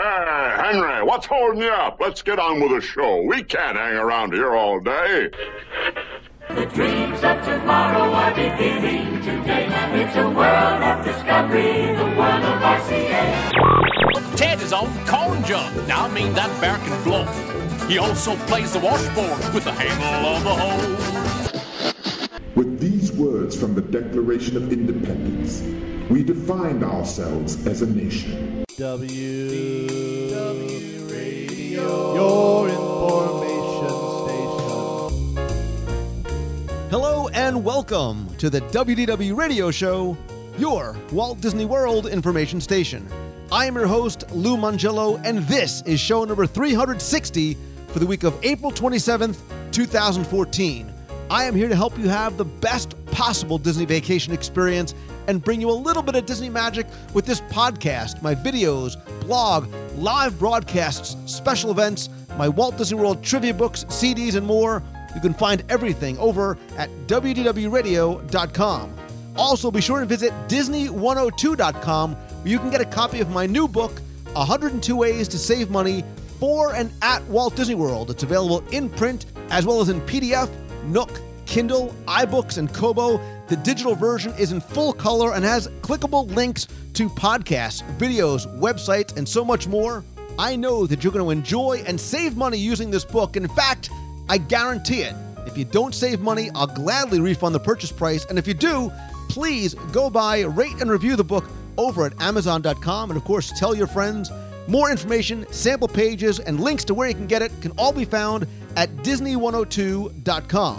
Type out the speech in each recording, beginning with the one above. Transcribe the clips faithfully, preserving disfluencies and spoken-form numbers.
Hey, Henry, what's holding you up? Let's get on with the show. We can't hang around here all day. The dreams of tomorrow are beginning today. It's a world of discovery, the world of R C A. Ted is on corn jump. Now I mean that bear can blow. He also plays the washboard with the handle of the hose. With these words from the Declaration of Independence, we defined ourselves as a nation. W W Radio, your information station. Hello and welcome to the W D W Radio Show, your Walt Disney World information station. I am your host, Lou Mangello, and this is show number three hundred sixty for the week of April twenty-seventh, two thousand fourteen. I am here to help you have the best possible Disney vacation experience and bring you a little bit of Disney magic with this podcast, my videos, blog, live broadcasts, special events, my Walt Disney World trivia books, C Ds, and more. You can find everything over at W D W radio dot com. Also, be sure to visit Disney one oh two dot com, where you can get a copy of my new book, one hundred two Ways to Save Money for and at Walt Disney World. It's available in print as well as in P D F, Nook, Kindle, iBooks, and Kobo. The digital version is in full color and has clickable links to podcasts, videos, websites, and so much more. I know that you're going to enjoy and save money using this book. In fact, I guarantee it. If you don't save money, I'll gladly refund the purchase price. And if you do, please go buy, rate, and review the book over at amazon dot com. And of course, tell your friends. More information, sample pages, and links to where you can get it can all be found at Disney one oh two dot com.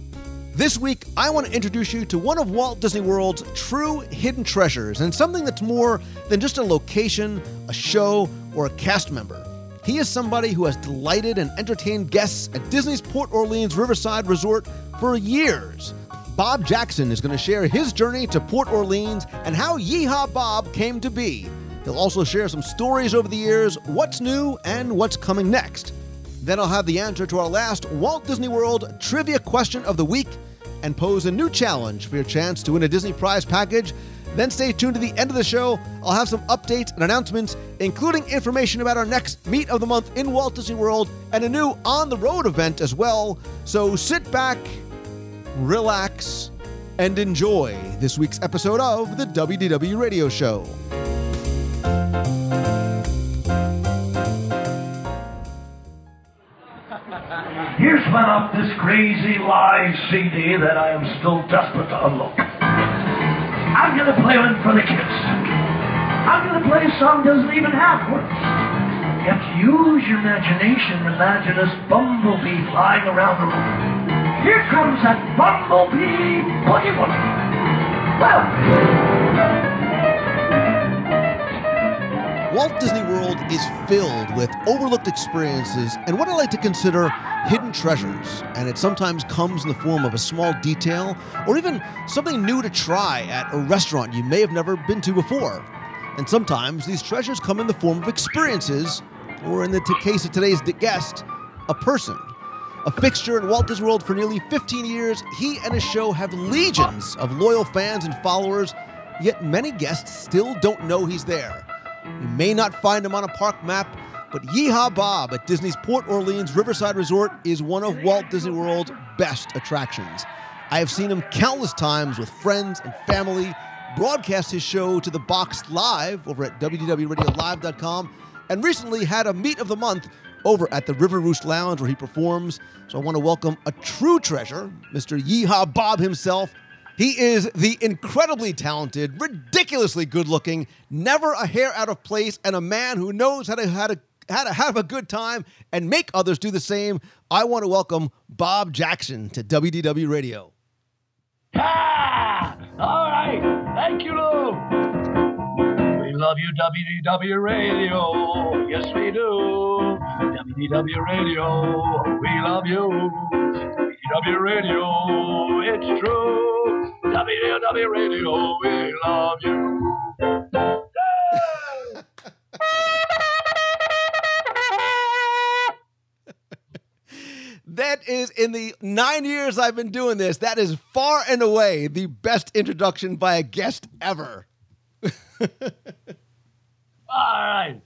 This week, I want to introduce you to one of Walt Disney World's true hidden treasures, and something that's more than just a location, a show, or a cast member. He is somebody who has delighted and entertained guests at Disney's Port Orleans Riverside Resort for years. Bob Jackson is going to share his journey to Port Orleans and how Yeehaw Bob came to be. He'll also share some stories over the years, what's new, and what's coming next. Then I'll have the answer to our last Walt Disney World trivia question of the week and pose a new challenge for your chance to win a Disney prize package. Then stay tuned to the end of the show. I'll have some updates and announcements, including information about our next Meet of the Month in Walt Disney World and a new on-the-road event as well. So sit back, relax, and enjoy this week's episode of the W D W Radio Show. Here's one off this crazy live C D that I am still desperate to unlock. I'm gonna play one for the kids. I'm gonna play a song that doesn't even have words. You have to use your imagination and imagine this bumblebee flying around the room. Here comes that bumblebee boogie woogie. Well. Walt Disney World is filled with overlooked experiences and what I like to consider hidden treasures, and it sometimes comes in the form of a small detail or even something new to try at a restaurant you may have never been to before. And sometimes these treasures come in the form of experiences, or in the t- case of today's guest, a person. A fixture in Walt Disney World for nearly fifteen years, he and his show have legions of loyal fans and followers, yet many guests still don't know he's there. You may not find him on a park map, but Yeehaw Bob at Disney's Port Orleans Riverside Resort is one of Walt Disney World's best attractions. I have seen him countless times with friends and family, broadcast his show to the box live over at W D W radio live dot com, and recently had a Meet of the Month over at the River Roost Lounge where he performs. So I want to welcome a true treasure, Mister Yeehaw Bob himself. He is the incredibly talented, ridiculously good-looking, never a hair out of place, and a man who knows how to, how to, how to have a good time and make others do the same. I want to welcome Bob Jackson to W D W Radio. Ah! All right. Thank you, Lou. We love you, W D W Radio. Yes, we do. W D W Radio. We love you. W D W Radio. It's true. W D W Radio. We love you. That is, in the nine years I've been doing this, that is far and away the best introduction by a guest ever. All right.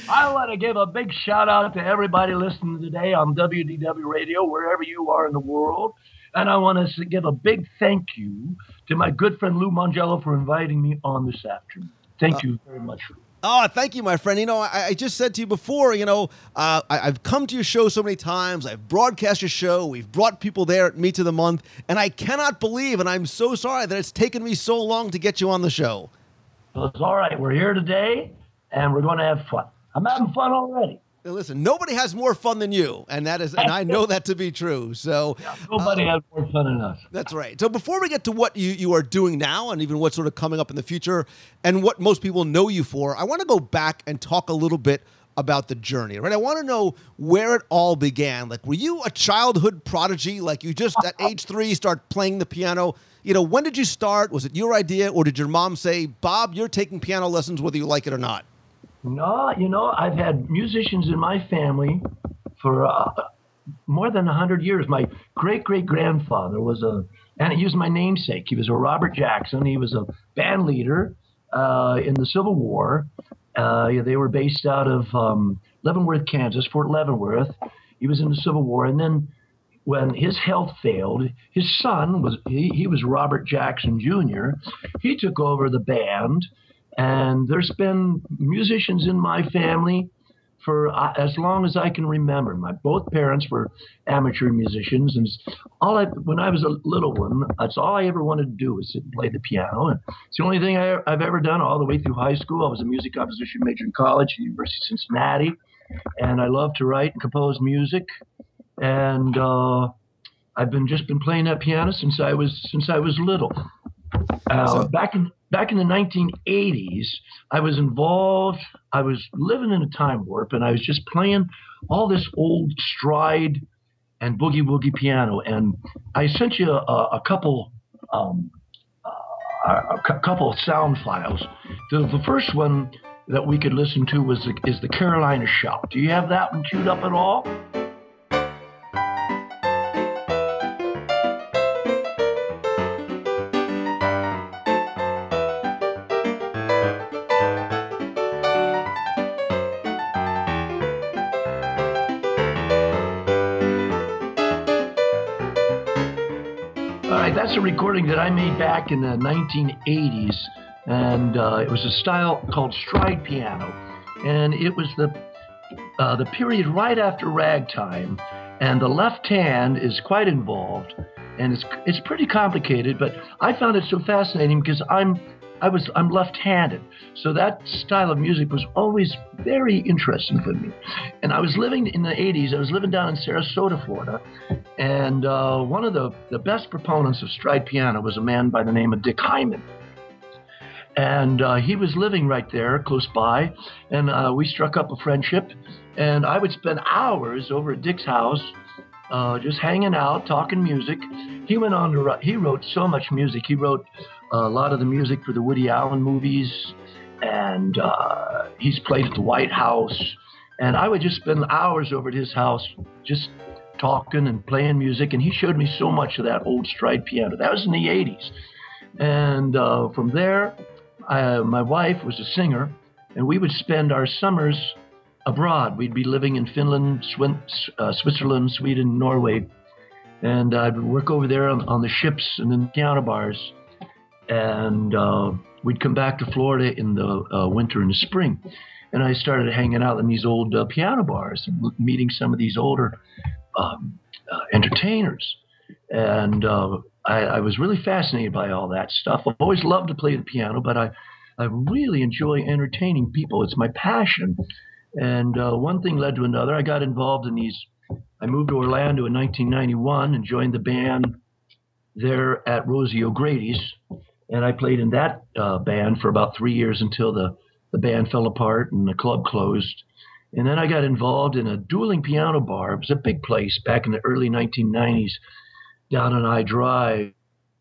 I want to give a big shout out to everybody listening today on W D W Radio, wherever you are in the world. And I want to give a big thank you to my good friend Lou Mongello for inviting me on this afternoon. Thank uh, you very much. Oh, thank you, my friend. You know, I, I just said to you before, you know, uh, I, I've come to your show so many times. I've broadcast your show. We've brought people there at Meet of the Month. And I cannot believe, and I'm so sorry that it's taken me so long to get you on the show. Well, it's all right. We're here today, and we're going to have fun. I'm having fun already. Listen, nobody has more fun than you, and that is, and I know that to be true. So yeah, nobody uh, has more fun than us. That's right. So before we get to what you, you are doing now, and even what's sort of coming up in the future, and what most people know you for, I want to go back and talk a little bit about the journey, right? I want to know where it all began. Like, were you a childhood prodigy? Like, you just at age three start playing the piano? You know, when did you start? Was it your idea, or did your mom say, Bob, you're taking piano lessons whether you like it or not? No, you know, I've had musicians in my family for uh, more than one hundred years. My great-great-grandfather was a, and he was my namesake. He was a Robert Jackson. He was a band leader uh, in the Civil War. Uh, they were based out of um, Leavenworth, Kansas, Fort Leavenworth. He was in the Civil War. And then when his health failed, his son, was he, he was Robert Jackson Junior He took over the band. And there's been musicians in my family for uh, as long as I can remember. My both parents were amateur musicians, and all I, when I was a little one, that's all I ever wanted to do was sit and play the piano. And it's the only thing I, I've ever done all the way through high school. I was a music composition major in college at the University of Cincinnati, and I love to write and compose music. And uh, I've been just been playing that piano since I was since I was little. Uh, so, back in back in the nineteen eighties, I was involved. I was living in a time warp, and I was just playing all this old stride and boogie woogie piano. And I sent you a, a couple um, uh, a, a couple of sound files. The, the first one that we could listen to was the, is the Carolina Shout. Do you have that one queued up at all? That's a recording that I made back in the nineteen eighties, and uh, it was a style called stride piano, and it was the uh, the period right after ragtime, and the left hand is quite involved, and it's it's pretty complicated, but I found it so fascinating because I'm I was I'm left-handed, so that style of music was always very interesting for me. And I was living in the eighties. I was living down in Sarasota, Florida, and uh, one of the the best proponents of stride piano was a man by the name of Dick Hyman. And uh, he was living right there, close by, and uh, we struck up a friendship. And I would spend hours over at Dick's house, uh, just hanging out, talking music. He went on to write. He wrote so much music. He wrote a lot of the music for the Woody Allen movies, and uh, he's played at the White House. And I would just spend hours over at his house just talking and playing music, and he showed me so much of that old stride piano. That was in the eighties. And uh, from there, I, my wife was a singer, and we would spend our summers abroad. We'd be living in Finland, Swin- uh, Switzerland, Sweden, Norway, and I'd work over there on, on the ships and in the piano bars. And uh, we'd come back to Florida in the uh, winter and the spring. And I started hanging out in these old uh, piano bars and meeting some of these older um, uh, entertainers. And uh, I, I was really fascinated by all that stuff. I've always loved to play the piano, but I, I really enjoy entertaining people. It's my passion. And uh, one thing led to another. I got involved in these. I moved to Orlando in nineteen ninety-one and joined the band there at Rosie O'Grady's. And I played in that uh, band for about three years until the, the band fell apart and the club closed. And then I got involved in a dueling piano bar. It was a big place back in the early nineteen nineties down on I Drive.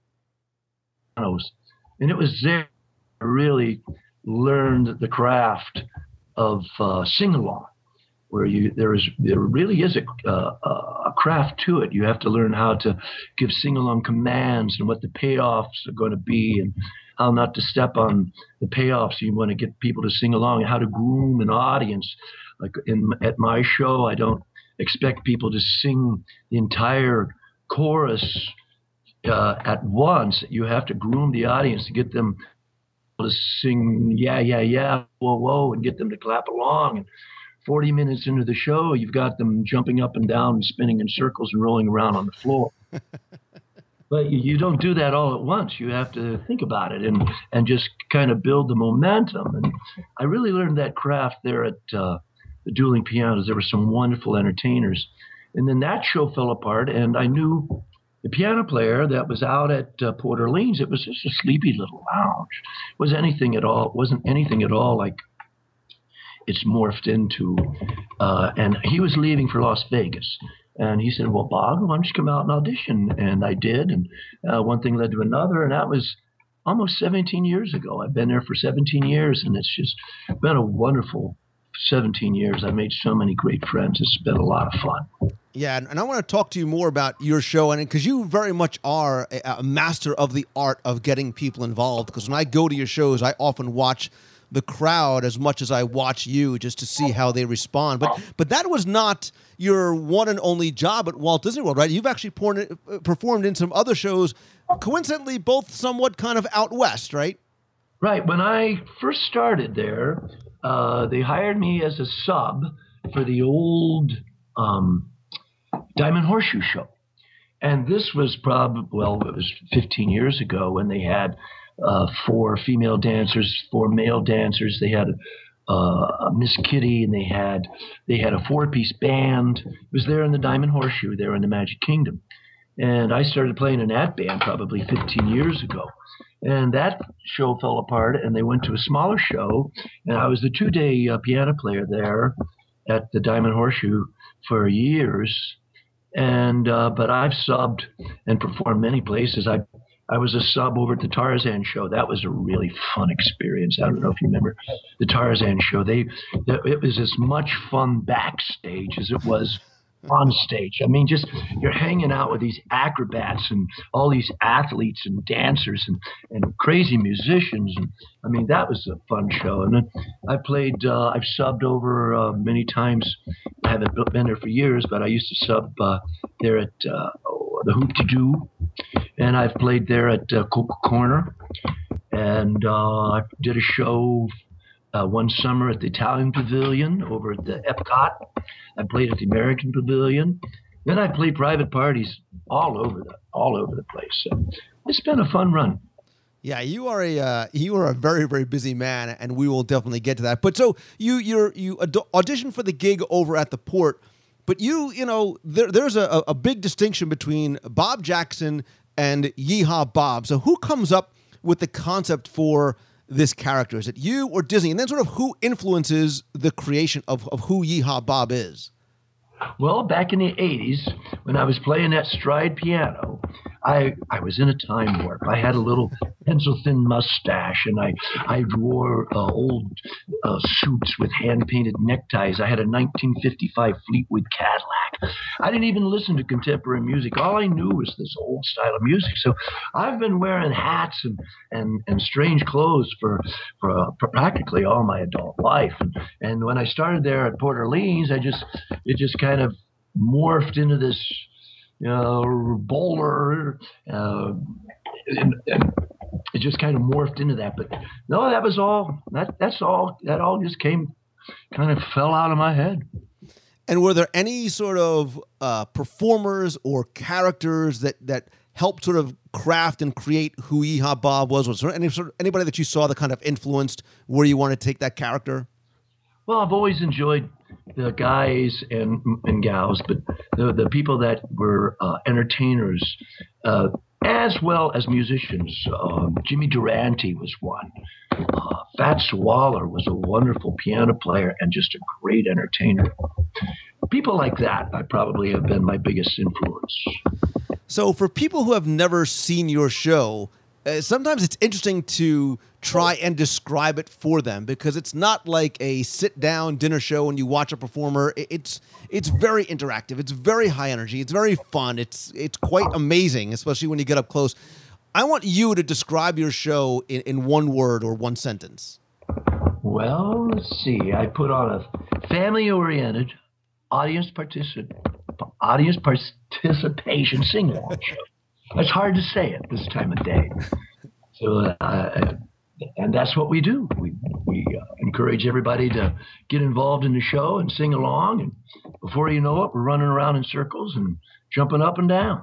And it was there I really learned the craft of uh, sing-along, where you there is there really is a, uh, a craft to it. You have to learn how to give sing-along commands and what the payoffs are going to be. And how not to step on the payoffs. You want to get people to sing along, and how to groom an audience. Like in at my show, I don't expect people to sing the entire chorus uh, at once. You have to groom the audience to get them to sing yeah, yeah, yeah, whoa, whoa, and get them to clap along. And forty minutes into the show, you've got them jumping up and down and spinning in circles and rolling around on the floor. But you, you don't do that all at once. You have to think about it and, and just kind of build the momentum. And I really learned that craft there at uh, the Dueling Pianos. There were some wonderful entertainers. And then that show fell apart, and I knew the piano player that was out at uh, Port Orleans. It was just a sleepy little lounge. It was anything at all. It wasn't anything at all like it's morphed into. Uh, and he was leaving for Las Vegas. And he said, well, Bob, why don't you come out and audition? And I did. And uh, one thing led to another. And that was almost seventeen years ago. I've been there for seventeen years. And it's just been a wonderful seventeen years. I made so many great friends. It's been a lot of fun. Yeah, and I want to talk to you more about your show, and because you very much are a, a master of the art of getting people involved. Because when I go to your shows, I often watch the crowd as much as I watch you, just to see how they respond. But but that was not your one and only job at Walt Disney World, right? You've actually porn, uh, performed in some other shows, coincidentally, both somewhat kind of out west, right? Right. When I first started there, uh, they hired me as a sub for the old Um, Diamond Horseshoe Show. And this was probably, well, it was fifteen years ago when they had uh, four female dancers, four male dancers. They had uh, Miss Kitty, and they had they had a four-piece band. It was there in the Diamond Horseshoe, there in the Magic Kingdom. And I started playing in that band probably fifteen years ago. And that show fell apart, and they went to a smaller show. And I was the two-day uh, piano player there at the Diamond Horseshoe for years. And uh, but I've subbed and performed many places. I I was a sub over at the Tarzan show. That was a really fun experience. I don't know if you remember the Tarzan show. They it was as much fun backstage as it was on stage. I mean, just you're hanging out with these acrobats and all these athletes and dancers and, and crazy musicians. And I mean, that was a fun show. And then I played, uh, I've subbed over uh, many times. I haven't been there for years, but I used to sub uh, there at uh, oh, the Hoop-de-Doo. And I've played there at uh, Coca Corner. And uh, I did a show Uh, one summer at the Italian Pavilion over at the Epcot. I played at the American Pavilion. Then I played private parties all over the all over the place. So it's been a fun run. Yeah, you are a uh, you are a very very busy man, and we will definitely get to that. But so you you're you auditioned for the gig over at the Port, but you you know there, there's a, a big distinction between Bob Jackson and Yeehaw Bob. So who comes up with the concept for this character? Is it you or Disney? And then sort of who influences the creation of, of who Yeehaw Bob is? Well, back in the eighties, when I was playing that stride piano, I I was in a time warp. I had a little pencil-thin mustache, and I, I wore uh, old uh, suits with hand-painted neckties. I had a nineteen fifty-five Fleetwood Cadillac. I didn't even listen to contemporary music. All I knew was this old style of music. So I've been wearing hats and, and, and strange clothes for, for, uh, for practically all my adult life. And, and when I started there at Port Orleans, I just it just kind of morphed into this, you know, bowler, uh, and, and it just kind of morphed into that. But no, that was all. That that's all. That all just came, kind of fell out of my head. And were there any sort of uh, performers or characters that that helped sort of craft and create who Yeehaw Bob was? Was there any sort of, anybody that you saw that kind of influenced where you want to take that character? Well, I've always enjoyed the guys and and gals, but the the people that were uh, entertainers, uh, as well as musicians. Um, Jimmy Durante was one. Uh, Fats Waller was a wonderful piano player and just a great entertainer. People like that, I probably have been my biggest influence. So for people who have never seen your show, uh, sometimes it's interesting to try and describe it for them, because it's not like a sit-down dinner show and you watch a performer. It's it's very interactive. It's very high energy. It's very fun. It's it's quite amazing, especially when you get up close. I want you to describe your show in, in one word or one sentence. Well, let's see. I put on a family-oriented, audience particip- audience participation sing-along show. It's hard to say at this time of day. So, uh, and that's what we do. We we uh, encourage everybody to get involved in the show and sing along. And before you know it, we're running around in circles and jumping up and down.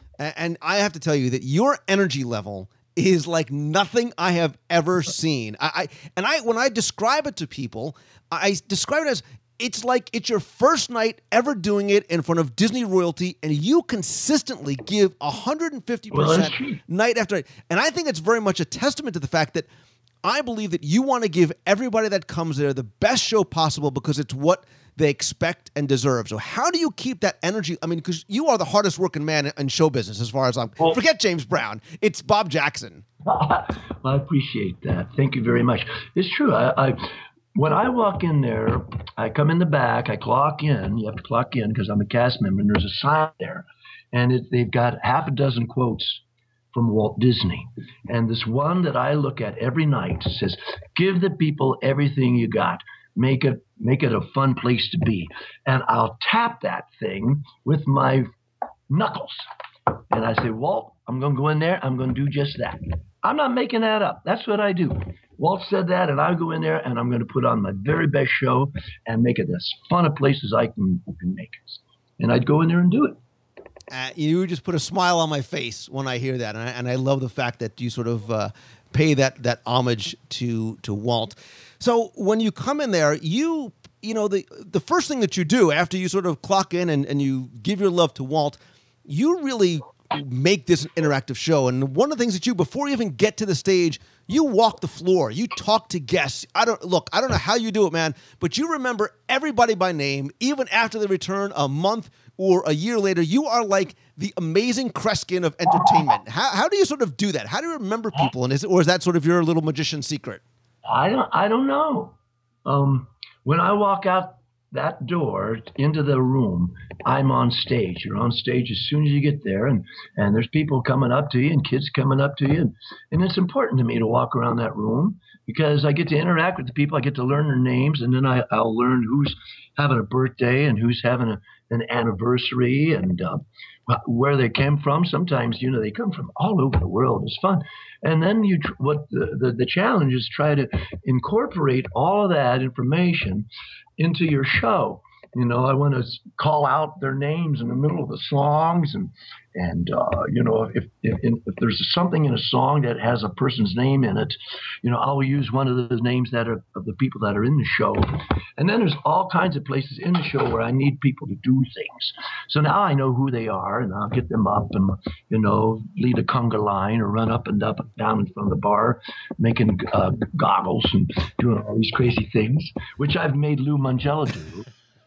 And I have to tell you that your energy level is like nothing I have ever seen. I, I and I when I describe it to people, I describe it as it's like it's your first night ever doing it in front of Disney royalty, and you consistently give one hundred fifty percent well, night after night. And I think it's very much a testament to the fact that I believe that you want to give everybody that comes there the best show possible because it's what they expect and deserve. So how do you keep that energy? I mean, because you are the hardest working man in show business as far as I'm... Well, forget James Brown. It's Bob Jackson. I appreciate that. Thank you very much. It's true. I, I when I walk in there, I come in the back, I clock in. You have to clock in because I'm a cast member, and there's a sign there. And it, they've got half a dozen quotes from Walt Disney. And this one that I look at every night says, give the people everything you got. Make it make it a fun place to be. And I'll tap that thing with my knuckles. And I say, Walt, I'm going to go in there. I'm going to do just that. I'm not making that up. That's what I do. Walt said that, and I go in there, and I'm going to put on my very best show and make it as fun a place as I can, can make it. And I'd go in there and do it. Uh, you just put a smile on my face when I hear that, and I, and I love the fact that you sort of uh, pay that that homage to to Walt. So when you come in there, you you know the the first thing that you do after you sort of clock in and, and you give your love to Walt, you really make this an interactive show. And one of the things that you, before you even get to the stage, you walk the floor, you talk to guests. I don't look, I don't know how you do it, man, but you remember everybody by name, even after they return a month or a year later. You are like the amazing Kreskin of entertainment. How how do you sort of do that? How do you remember people? And is it, or is that sort of your little magician secret? I don't I don't know. Um, when I walk out that door into the room, I'm on stage. You're on stage as soon as you get there, and, and there's people coming up to you and kids coming up to you. And, and it's important to me to walk around that room because I get to interact with the people. I get to learn their names, and then I, I'll learn who's having a birthday and who's having a, an anniversary and uh, where they came from. Sometimes, you know, they come from all over the world. It's fun. And then you, what the, the, the challenge is try to incorporate all of that information into your show. You know, I want to call out their names in the middle of the songs, and and uh, you know, if, if if there's something in a song that has a person's name in it, you know, I'll use one of the names that are of the people that are in the show. And then there's all kinds of places in the show where I need people to do things. So now I know who they are, and I'll get them up and, you know, lead a conga line or run up and up and down in front of the bar, making uh, goggles and doing all these crazy things, which I've made Lou Mangello do.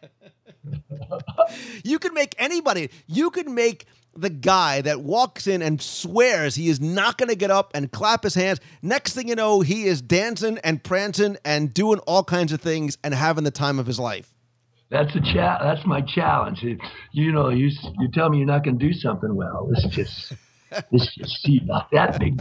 You can make anybody. You can make the guy that walks in and swears he is not going to get up and clap his hands. Next thing you know, he is dancing and prancing and doing all kinds of things and having the time of his life. That's a cha- That's my challenge. You know, you you tell me you're not going to do something. Well, let's just let's just see about that big.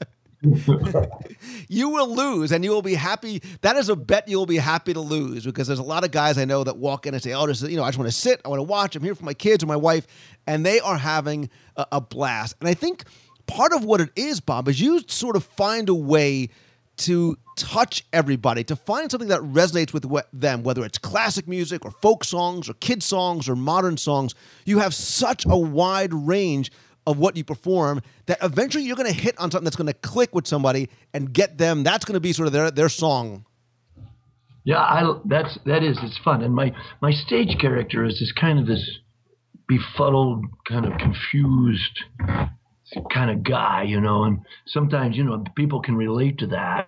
You will lose, and you will be happy. That is a bet you will be happy to lose, because there's a lot of guys I know that walk in and say, oh, this is, you know, I just want to sit, I want to watch, I'm here for my kids or my wife, and they are having a, a blast. And I think part of what it is, Bob, is you sort of find a way to touch everybody, to find something that resonates with them, whether it's classic music or folk songs or kid songs or modern songs. You have such a wide range of what you perform that eventually you're going to hit on something that's going to click with somebody and get them. That's going to be sort of their their song. Yeah, I, that's that is it's fun. And my my stage character is this kind of this befuddled, kind of confused kind of guy, you know. And sometimes, you know, people can relate to that.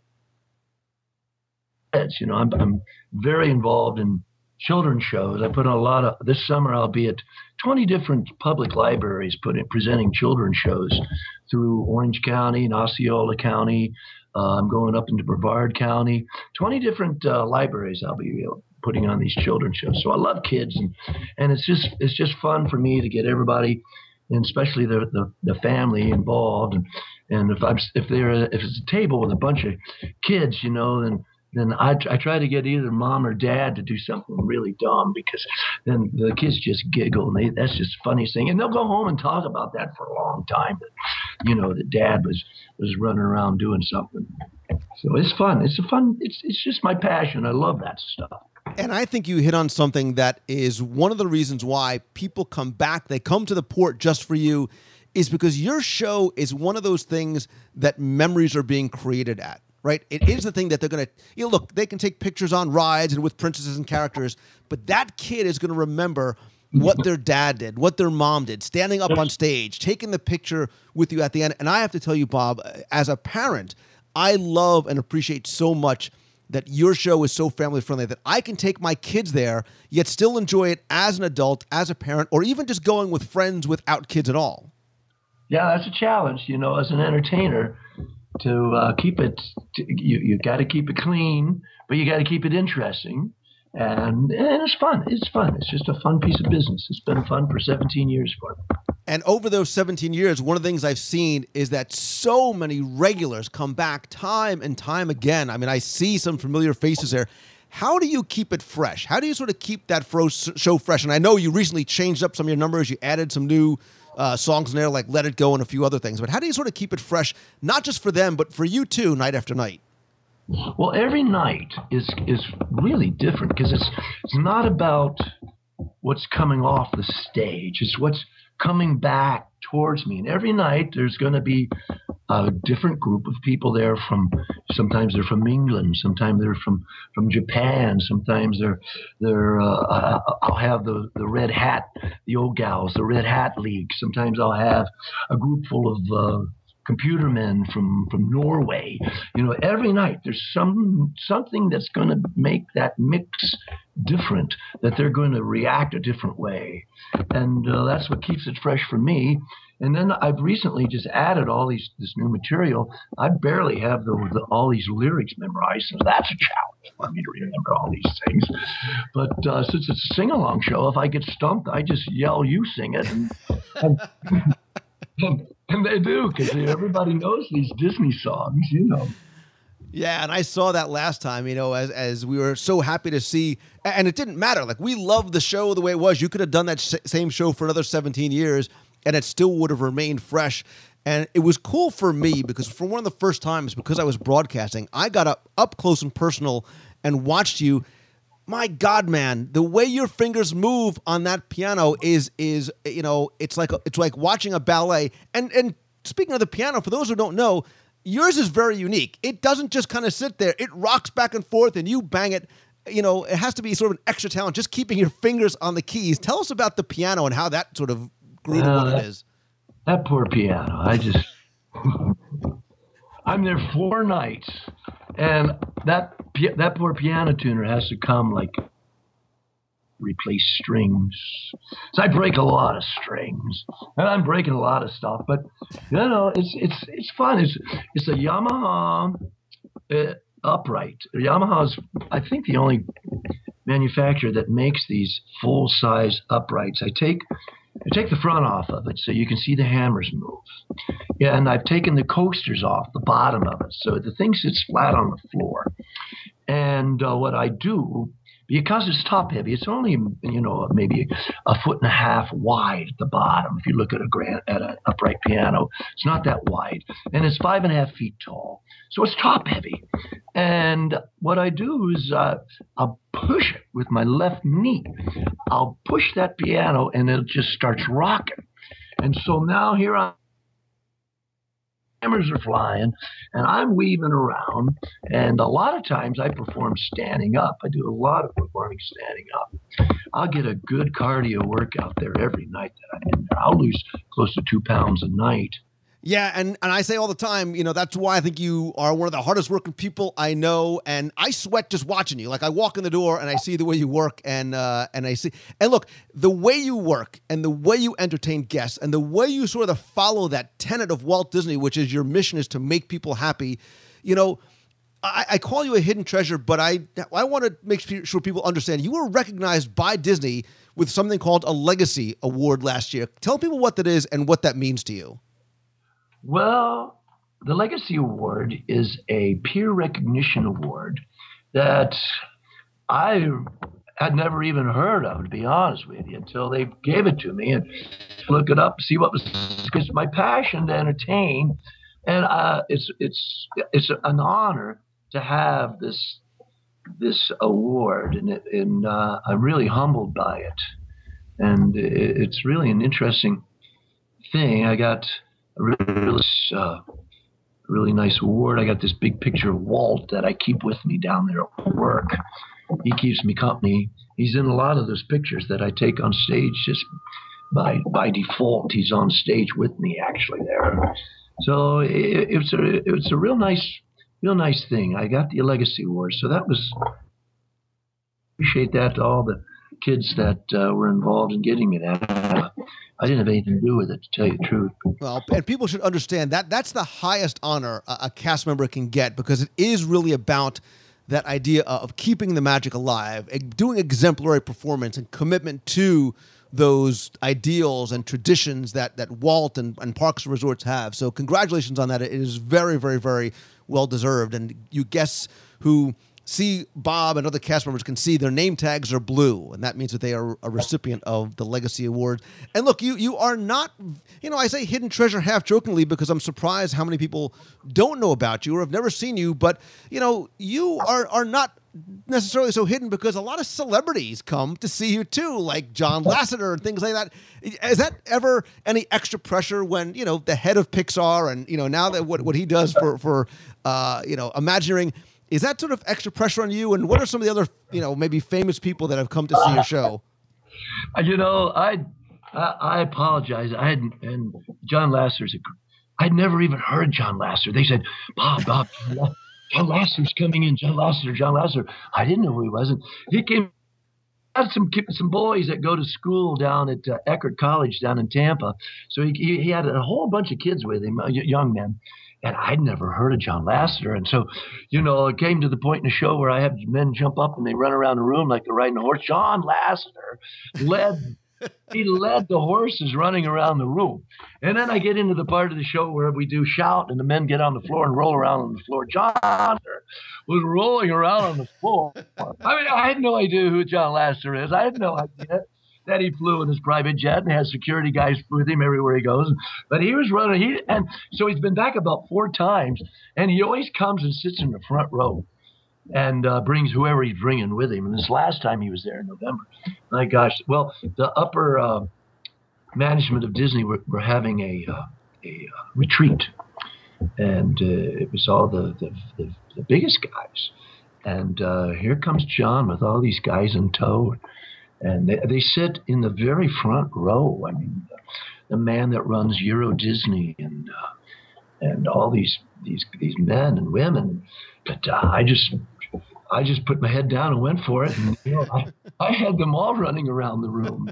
It's, you know, I'm I'm very involved in children's shows. I put on a lot of, this summer I'll be at twenty different public libraries put in, presenting children's shows through Orange County and Osceola County. Uh, I'm going up into Brevard County. twenty different uh, libraries I'll be you know, putting on these children's shows. So I love kids, and, and it's just it's just fun for me to get everybody, and especially the, the, the family involved. And, And if I'm if they're if it's a table with a bunch of kids, you know, then then I I try to get either mom or dad to do something really dumb, because then the kids just giggle and they, that's just the funniest thing. And they'll go home and talk about that for a long time. That, you know, the dad was was running around doing something. So it's fun. It's a fun. It's it's just my passion. I love that stuff. And I think you hit on something that is one of the reasons why people come back. They come to the port just for you, is because your show is one of those things that memories are being created at, right? It is the thing that they're going to, you know, look, they can take pictures on rides and with princesses and characters, but that kid is going to remember what their dad did, what their mom did, standing up on stage, taking the picture with you at the end. And I have to tell you, Bob, as a parent, I love and appreciate so much that your show is so family friendly that I can take my kids there, yet still enjoy it as an adult, as a parent, or even just going with friends without kids at all. Yeah, that's a challenge, you know, as an entertainer, to uh, keep it, to, you, you got to keep it clean, but you got to keep it interesting. And, and it's fun. It's fun. It's just a fun piece of business. It's been fun for seventeen years for me. And over those seventeen years, one of the things I've seen is that so many regulars come back time and time again. I mean, I see some familiar faces there. How do you keep it fresh? How do you sort of keep that fro- show fresh? And I know you recently changed up some of your numbers. You added some new uh, songs in there, like Let It Go and a few other things. But how do you sort of keep it fresh, not just for them, but for you too, night after night? Well, every night is is really different, because it's it's not about what's coming off the stage. It's what's coming back towards me. And every night there's going to be a different group of people there. From sometimes they're from England, sometimes they're from, from Japan, sometimes they're they're. Uh, I'll have the the Red Hat, the old gals, the Red Hat League. Sometimes I'll have a group full of uh, computer men from, from Norway. You know, every night there's some something that's going to make that mix different, that they're going to react a different way. And uh, that's what keeps it fresh for me. And then I've recently just added all these this new material. I barely have the, the all these lyrics memorized, so that's a challenge for me to remember all these things. But uh, since it's a sing-along show, if I get stumped, I just yell, "You sing it." And, and, and, and they do, because everybody knows these Disney songs, you know. Yeah, and I saw that last time, you know, as as we were so happy to see, and it didn't matter. Like, we loved the show the way it was. You could have done that sh- same show for another seventeen years, and it still would have remained fresh. And it was cool for me, because for one of the first times, because I was broadcasting, I got up, up close and personal and watched you. My God, man, the way your fingers move on that piano is, is you know, it's like a, it's like watching a ballet. And and speaking of the piano, for those who don't know, yours is very unique. It doesn't just kind of sit there. It rocks back and forth, and you bang it. You know, it has to be sort of an extra talent, just keeping your fingers on the keys. Tell us about the piano and how that sort of grew to uh, what it is. That poor piano. I just, I'm there four nights, and that that poor piano tuner has to come, like, replace strings. So I break a lot of strings, and I'm breaking a lot of stuff. But you know, it's it's it's fun. It's it's a Yamaha uh, upright. Yamaha's, I think, the only manufacturer that makes these full size uprights. I take I take the front off of it so you can see the hammers move. Yeah, and I've taken the coasters off the bottom of it, so the thing sits flat on the floor. And uh, what I do, because it's top heavy, it's only, you know, maybe a foot and a half wide at the bottom. If you look at a grand, at an upright piano, it's not that wide, and it's five and a half feet tall. So it's top heavy. And what I do is uh, I'll push it with my left knee. I'll push that piano, and it just starts rocking. And so now here I hammers are flying, and I'm weaving around, and a lot of times I perform standing up. I do a lot of performing standing up. I'll get a good cardio workout there every night that I'm in there. I'll lose close to two pounds a night. Yeah, and, and I say all the time, you know, that's why I think you are one of the hardest working people I know, and I sweat just watching you. Like, I walk in the door and I see the way you work, and uh, and I see, and look, the way you work and the way you entertain guests and the way you sort of follow that tenet of Walt Disney, which is your mission is to make people happy. You know, I, I call you a hidden treasure, but I I want to make sure people understand you were recognized by Disney with something called a Legacy Award last year. Tell people what that is and what that means to you. Well, the Legacy Award is a peer recognition award that I had never even heard of, to be honest with you, until they gave it to me and look it up, see what was, because my passion to entertain, and uh, it's it's it's an honor to have this this award, and it, and uh, I'm really humbled by it, and it, it's really an interesting thing. I got a really uh, really nice award. I got this big picture of Walt that I keep with me down there at work. He keeps me company. He's in a lot of those pictures that I take on stage just by by default. He's on stage with me actually there. So it, it's a it's a real nice real nice thing. I got the Legacy Award, so that was appreciate that to all the kids that uh, were involved in getting me that. Uh, I didn't have anything to do with it, to tell you the truth. Well, and people should understand that that's the highest honor a, a cast member can get, because it is really about that idea of keeping the magic alive, doing exemplary performance and commitment to those ideals and traditions that that Walt and, and Parks and Resorts have. So congratulations on that. It is very, very, very well deserved. And you guests who see Bob and other cast members can see their name tags are blue, and that means that they are a recipient of the Legacy Award. And look, you you are not, you know, I say hidden treasure half jokingly because I'm surprised how many people don't know about you or have never seen you, but, you know, you are are not necessarily so hidden because a lot of celebrities come to see you too, like John Lasseter and things like that. Is that ever any extra pressure when, you know, the head of Pixar and, you know, now that what, what he does for, for uh, you know, Imagineering, is that sort of extra pressure on you? And what are some of the other, you know, maybe famous people that have come to see your show? You know, I I, I apologize. I hadn't, and John Lasseter's a, I'd never even heard John Lasseter. They said, Bob, Bob, John Lasseter's coming in. John Lasseter, John Lasseter. I didn't know who he was. And he came. I had some some boys that go to school down at uh, Eckerd College down in Tampa. So he, he he had a whole bunch of kids with him, young men. And I'd never heard of John Lasseter. And so, you know, it came to the point in the show where I have men jump up and they run around the room like they're riding a horse. John Lasseter led, he led the horses running around the room. And then I get into the part of the show where we do shout and the men get on the floor and roll around on the floor. John Lasseter was rolling around on the floor. I mean, I had no idea who John Lasseter is. I had no idea that he flew in his private jet and has security guys with him everywhere he goes. But he was running, he and so he's been back about four times, and he always comes and sits in the front row and uh, brings whoever he's bringing with him. And this last time he was there in November. My gosh, well, the upper uh, management of Disney were, were having a uh, a uh, retreat, and uh, it was all the the, the, the biggest guys. And uh, here comes John with all these guys in tow. And they, they sit in the very front row. I mean, the, the man that runs Euro Disney and uh, and all these these these men and women. But uh, I just I just put my head down and went for it. And you know, I, I had them all running around the room.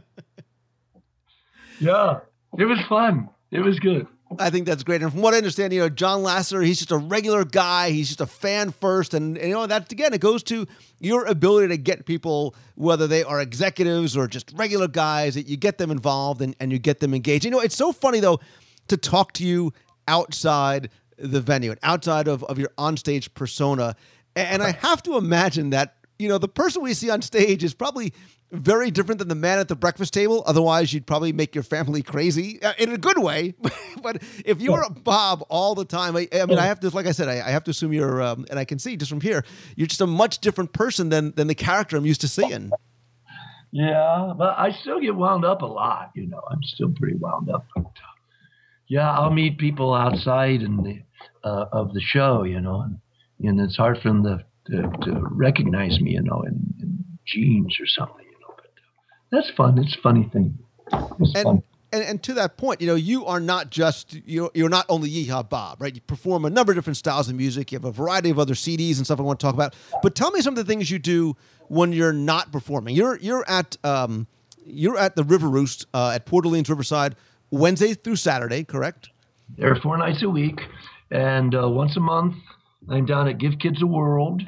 Yeah, it was fun. It was good. I think that's great. And from what I understand, you know, John Lasseter, he's just a regular guy. He's just a fan first. And, and you know, that, again, it goes to your ability to get people, whether they are executives or just regular guys, that you get them involved and, and you get them engaged. You know, it's so funny, though, to talk to you outside the venue and outside of, of your onstage persona. And I have to imagine that, you know, the person we see on stage is probably very different than the man at the breakfast table. Otherwise, you'd probably make your family crazy uh, in a good way. But if you were a Bob all the time, I, I mean, I have to, like I said, I, I have to assume you're, um, and I can see just from here, you're just a much different person than than the character I'm used to seeing. Yeah, but I still get wound up a lot. You know, I'm still pretty wound up. But, uh, yeah, I'll meet people outside in the, uh, of the show, you know, and, and it's hard for them to, to, to recognize me, you know, in, in jeans or something. That's fun. It's a funny thing. It's and, fun. And, and to that point, you know, you are not just, you're, you're not only Yeehaw Bob, right? You perform a number of different styles of music. You have a variety of other C Ds and stuff I want to talk about. But tell me some of the things you do when you're not performing. You're you're at um you're at the River Roost uh, at Port Orleans Riverside Wednesday through Saturday, correct? There are four nights a week. And uh, once a month, I'm down at Give Kids a World.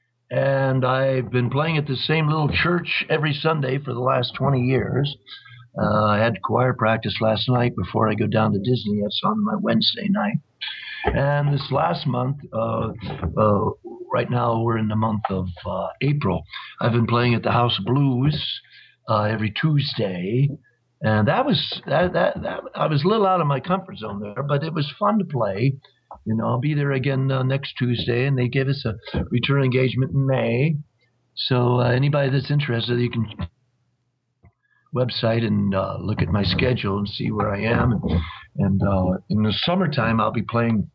And I've been playing at the same little church every Sunday for the last twenty years. Uh, I had choir practice last night before I go down to Disney. That's on my Wednesday night. And this last month, uh, uh, right now we're in the month of uh, April, I've been playing at the House of Blues uh, every Tuesday. And that was, that, that, that, I was a little out of my comfort zone there, but it was fun to play. You know, I'll be there again uh, next Tuesday, and they give us a return engagement in May. So uh, anybody that's interested, you can website and uh, look at my schedule and see where I am. And, and uh, in the summertime, I'll be playing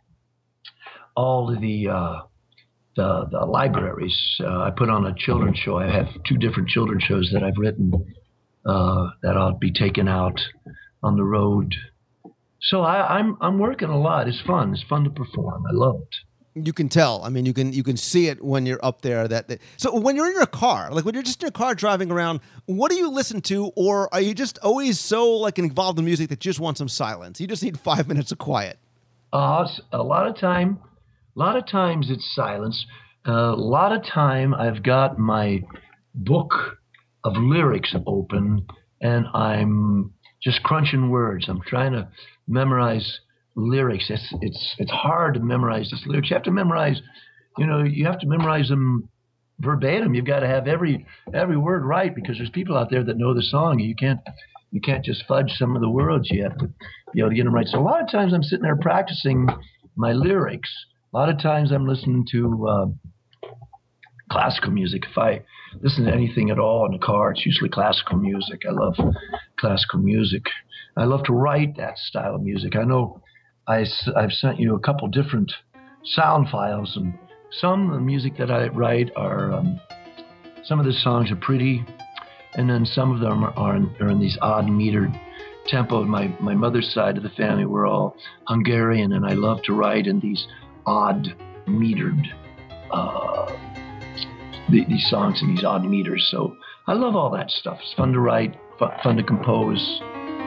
all of the uh, the, the libraries. Uh, I put on a children's show. I have two different children's shows that I've written uh, that I'll be taking out on the road. So I, I'm I'm working a lot. It's fun. It's fun to perform. I love it. You can tell. I mean, you can you can see it when you're up there. That, that so when you're in your car, like when you're just in your car driving around, what do you listen to, or are you just always so like involved in music that you just want some silence? You just need five minutes of quiet. Uh, a lot of time, a lot of times it's silence. Uh, a lot of time I've got my book of lyrics open, and I'm just crunching words. I'm trying to memorize lyrics. It's it's it's hard to memorize these lyrics. You have to memorize, you know, you have to memorize them verbatim. You've got to have every every word right, because there's people out there that know the song. You can't you can't just fudge some of the words. You have to be able to get them right. So a lot of times I'm sitting there practicing my lyrics. A lot of times I'm listening to uh, classical music. If I listen to anything at all in the car, it's usually classical music. I love classical music. I love to write that style of music. I know I, I've sent you a couple different sound files, and some of the music that I write are, um, some of the songs are pretty, and then some of them are, are, in, are in these odd metered tempo. My, my mother's side of the family, we're all Hungarian, and I love to write in these odd metered, uh, the, these songs in these odd meters. So I love all that stuff. It's fun to write, fun, fun to compose.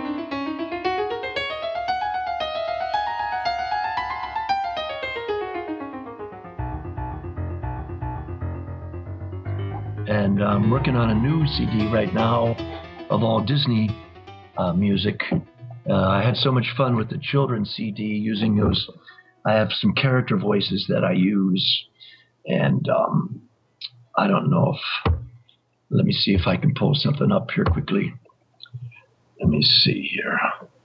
And I'm working on a new C D right now of all Disney uh, music. Uh, I had so much fun with the children's C D using those. I have some character voices that I use. And um, I don't know if, let me see if I can pull something up here quickly. Let me see here.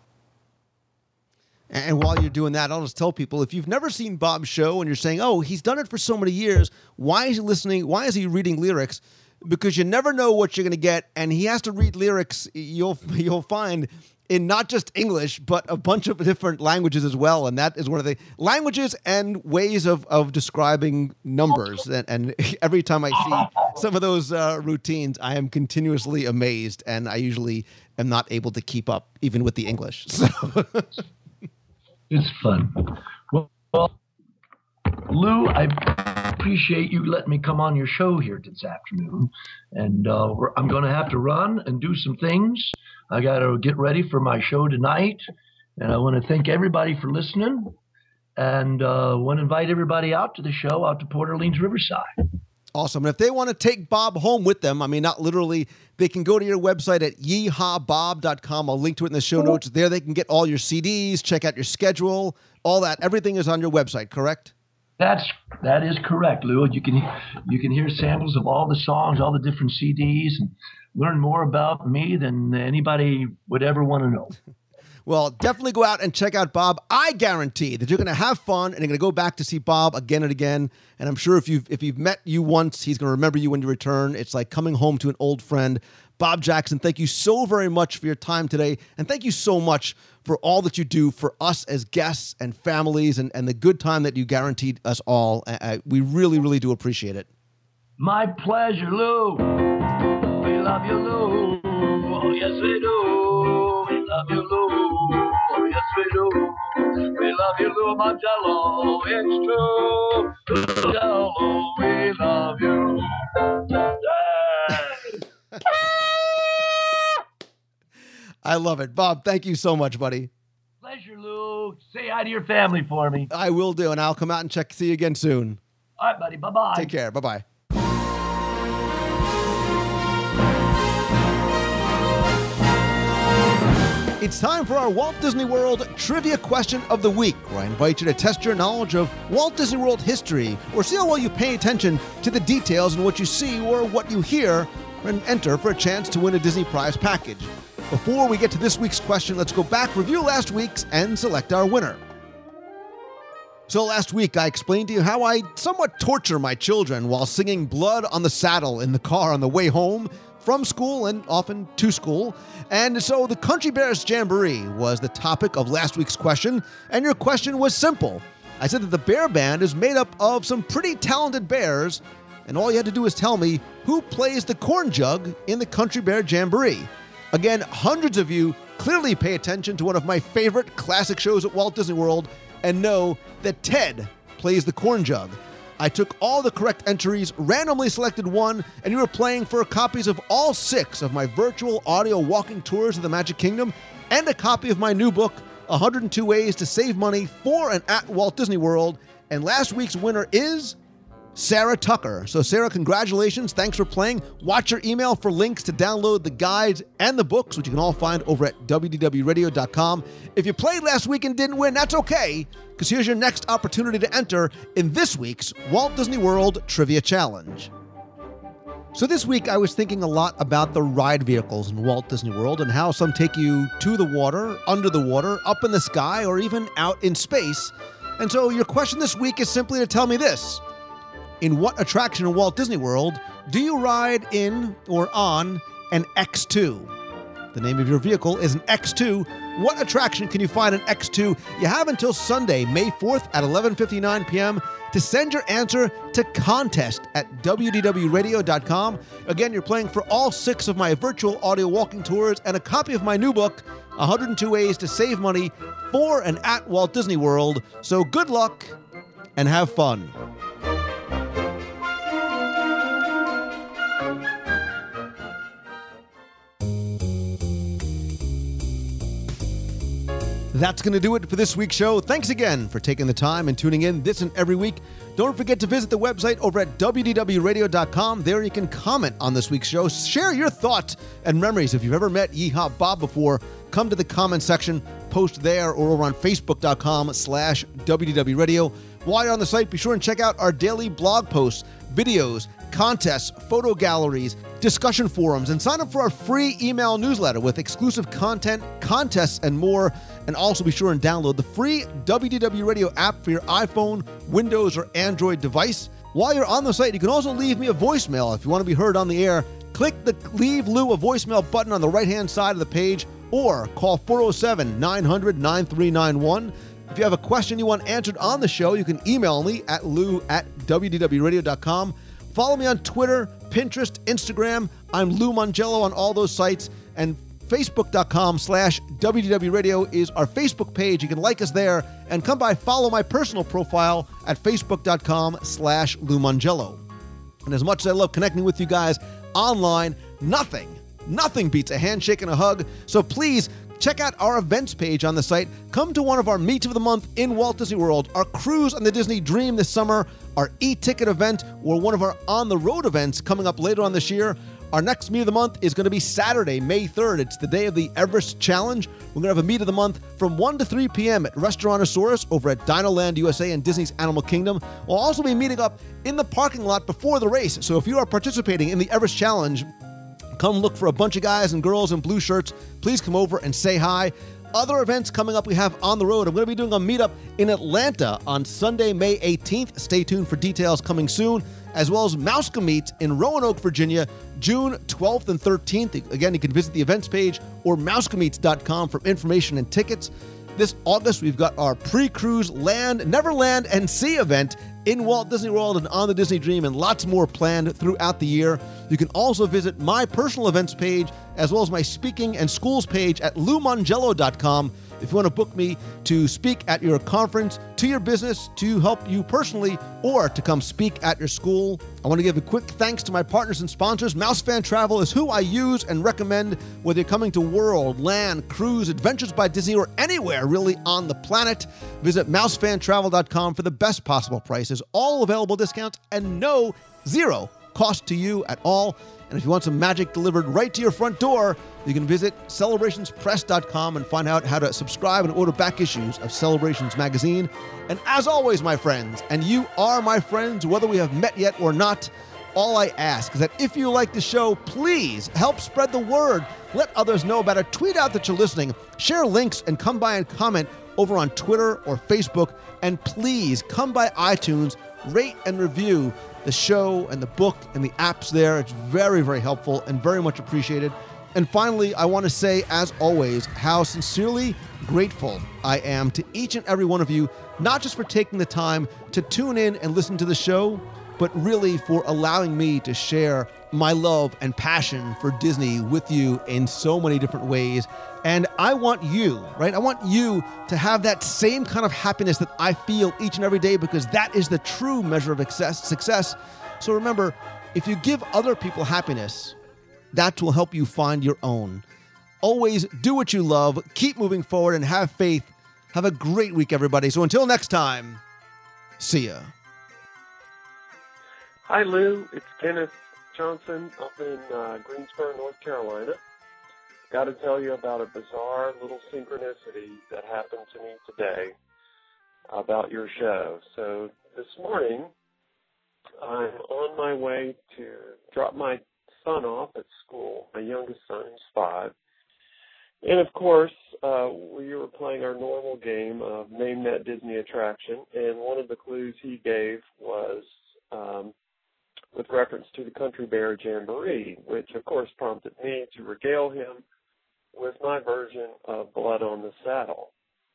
And while you're doing that, I'll just tell people, if you've never seen Bob's show and you're saying, oh, he's done it for so many years, why is he listening? Why is he reading lyrics? Because you never know what you're going to get, and he has to read lyrics you'll you'll find in not just English, but a bunch of different languages as well. And that is one of the languages and ways of, of describing numbers. And, and every time I see some of those uh, routines, I am continuously amazed, and I usually am not able to keep up even with the English. So... It's fun. Well, well, Lou, I appreciate you letting me come on your show here this afternoon. And uh, we're, I'm going to have to run and do some things. I got to get ready for my show tonight. And I want to thank everybody for listening. And uh, want to invite everybody out to the show, out to Port Orleans Riverside. Awesome. And if they want to take Bob home with them, I mean, not literally, they can go to your website at yeehaw bob dot com. I'll link to it in the show notes. There they can get all your C Ds, check out your schedule, all that. Everything is on your website, correct? That's that is correct, Lou. You can you can hear samples of all the songs, all the different C Ds, and learn more about me than anybody would ever want to know. Well, definitely go out and check out Bob. I guarantee that you're going to have fun, and you're going to go back to see Bob again and again. And I'm sure if you've if you've met you once, he's going to remember you when you return. It's like coming home to an old friend. Bob Jackson, thank you so very much for your time today, and thank you so much for all that you do for us as guests and families, and, and the good time that you guaranteed us all. I, I, we really, really do appreciate it. My pleasure, Lou. We love you, Lou. Oh, yes, we do. We love you, Lou. Oh, yes, we do. We love you, Lou Mongello. It's true. Mongello, we love you. I love it. Bob, thank you so much, buddy. Pleasure, Lou. Say hi to your family for me. I will do, and I'll come out and check. See you again soon. All right, buddy. Bye-bye. Take care. Bye-bye. It's time for our Walt Disney World Trivia Question of the Week, where I invite you to test your knowledge of Walt Disney World history, or see how well you pay attention to the details in what you see or what you hear, and enter for a chance to win a Disney Prize package. Before we get to this week's question, let's go back, review last week's, and select our winner. So last week, I explained to you how I somewhat torture my children while singing Blood on the Saddle in the car on the way home from school and often to school. And so the Country Bears Jamboree was the topic of last week's question, and your question was simple. I said that the bear band is made up of some pretty talented bears, and all you had to do is tell me who plays the corn jug in the Country Bear Jamboree. Again, hundreds of you clearly pay attention to one of my favorite classic shows at Walt Disney World and know that Ted plays the corn jug. I took all the correct entries, randomly selected one, and you were playing for copies of all six of my virtual audio walking tours of the Magic Kingdom and a copy of my new book, one hundred two Ways to Save Money for and at Walt Disney World. And last week's winner is Sarah Tucker. So Sarah, congratulations. Thanks for playing. Watch your email for links to download the guides and the books, which you can all find over at W D W radio dot com. If you played last week and didn't win, that's okay, because here's your next opportunity to enter in this week's Walt Disney World Trivia Challenge. So this week I was thinking a lot about the ride vehicles in Walt Disney World and how some take you to the water, under the water, up in the sky, or even out in space. And so your question this week is simply to tell me this. In what attraction in Walt Disney World do you ride in or on an X two? The name of your vehicle is an X two. What attraction can you find an X two? You have until Sunday, May fourth at eleven fifty-nine p.m. to send your answer to contest at W D W radio dot com. Again, you're playing for all six of my virtual audio walking tours and a copy of my new book, one hundred two Ways to Save Money for and at Walt Disney World. So good luck and have fun. That's going to do it for this week's show. Thanks again for taking the time and tuning in this and every week. Don't forget to visit the website over at W D W radio dot com. There you can comment on this week's show. Share your thoughts and memories. If you've ever met Yeehaw Bob before, come to the comment section, post there, or over on Facebook dot com slash W D W radio. While you're on the site, be sure and check out our daily blog posts, videos, contests, photo galleries, discussion forums, and sign up for our free email newsletter with exclusive content, contests, and more. And also be sure and download the free W D W Radio app for your iPhone, Windows, or Android device. While you're on the site, you can also leave me a voicemail if you want to be heard on the air. Click the Leave Lou a Voicemail button on the right-hand side of the page, or call four oh seven, nine hundred, nine three nine one. If you have a question you want answered on the show, you can email me at lou at W D W radio dot com. Follow me on Twitter, Pinterest, Instagram. I'm Lou Mongello on all those sites. And Facebook dot com slash W D W radio is our Facebook page. You can like us there. And come by, follow my personal profile at Facebook dot com slash Lou Mongello. And as much as I love connecting with you guys online, nothing, nothing beats a handshake and a hug. So please, check out our events page on the site. Come to one of our Meets of the Month in Walt Disney World, our cruise on the Disney Dream this summer, our e-ticket event, or one of our on-the-road events coming up later on this year. Our next Meet of the Month is going to be Saturday, May third. It's the day of the Everest Challenge. We're going to have a Meet of the Month from one to three p.m. at Restaurantosaurus over at Dinoland U S A and Disney's Animal Kingdom. We'll also be meeting up in the parking lot before the race. So if you are participating in the Everest Challenge, come look for a bunch of guys and girls in blue shirts. Please come over and say hi. Other events coming up we have on the road. I'm going to be doing a meetup in Atlanta on Sunday, May eighteenth. Stay tuned for details coming soon. As well as Mouska Meet in Roanoke, Virginia, June twelfth and thirteenth. Again, you can visit the events page or mouska meets dot com for information and tickets. This August, we've got our pre-cruise Land, Neverland, and Sea event in Walt Disney World and on the Disney Dream, and lots more planned throughout the year. You can also visit my personal events page as well as my speaking and schools page at lou mongello dot com if you want to book me to speak at your conference, to your business, to help you personally, or to come speak at your school. I want to give a quick thanks to my partners and sponsors. Mouse Fan Travel is who I use and recommend whether you're coming to World, Land, Cruise, Adventures by Disney, or anywhere really on the planet. Visit mouse fan travel dot com for the best possible prices, all available discounts, and no, zero cost to you at all. And if you want some magic delivered right to your front door, you can visit celebrations press dot com and find out how to subscribe and order back issues of Celebrations magazine. And as always, my friends, and you are my friends, whether we have met yet or not, all I ask is that if you like the show, please help spread the word. Let others know about it. Tweet out that you're listening. Share links and come by and comment over on Twitter or Facebook. And please come by iTunes, rate and review the show and the book and the apps there. It's very, very helpful and very much appreciated. And finally, I want to say, as always, how sincerely grateful I am to each and every one of you, not just for taking the time to tune in and listen to the show, but really for allowing me to share my love and passion for Disney with you in so many different ways. And I want you, right? I want you to have that same kind of happiness that I feel each and every day, because that is the true measure of success. success. So remember, if you give other people happiness, that will help you find your own. Always do what you love, keep moving forward, and have faith. Have a great week, everybody. So until next time, see ya. Hi, Lou. It's Kenneth Johnson up in uh, Greensboro, North Carolina. Got to tell you about a bizarre little synchronicity that happened to me today about your show. So this morning, I'm on my way to drop my son off at school. My youngest son is five. And, of course, uh, we were playing our normal game of Name That Disney Attraction, and one of the clues he gave was um, with reference to the Country Bear Jamboree, which, of course, prompted me to regale him with my version of Blood on the Saddle.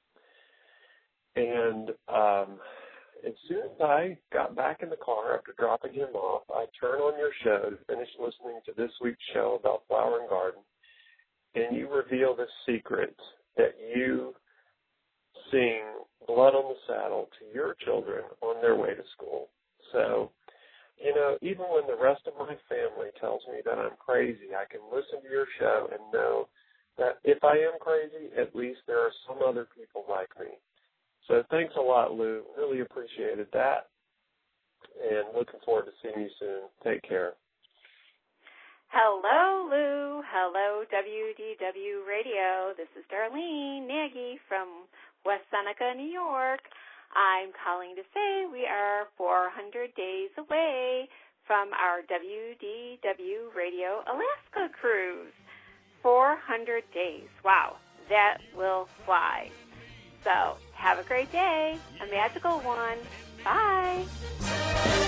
And um, as soon as I got back in the car after dropping him off, I turned on your show to finish listening to this week's show about Flower and Garden, and you reveal the secret that you sing Blood on the Saddle to your children on their way to school. So, you know, even when the rest of my family tells me that I'm crazy, I can listen to your show and know that if I am crazy, at least there are some other people like me. So thanks a lot, Lou. Really appreciated that. And looking forward to seeing you soon. Take care. Hello, Lou. Hello, W D W Radio. This is Darlene Nagy from West Seneca, New York. I'm calling to say we are four hundred days away from our W D W Radio Alaska cruise. four hundred days. Wow, that will fly. So have a great day, a magical one. Bye.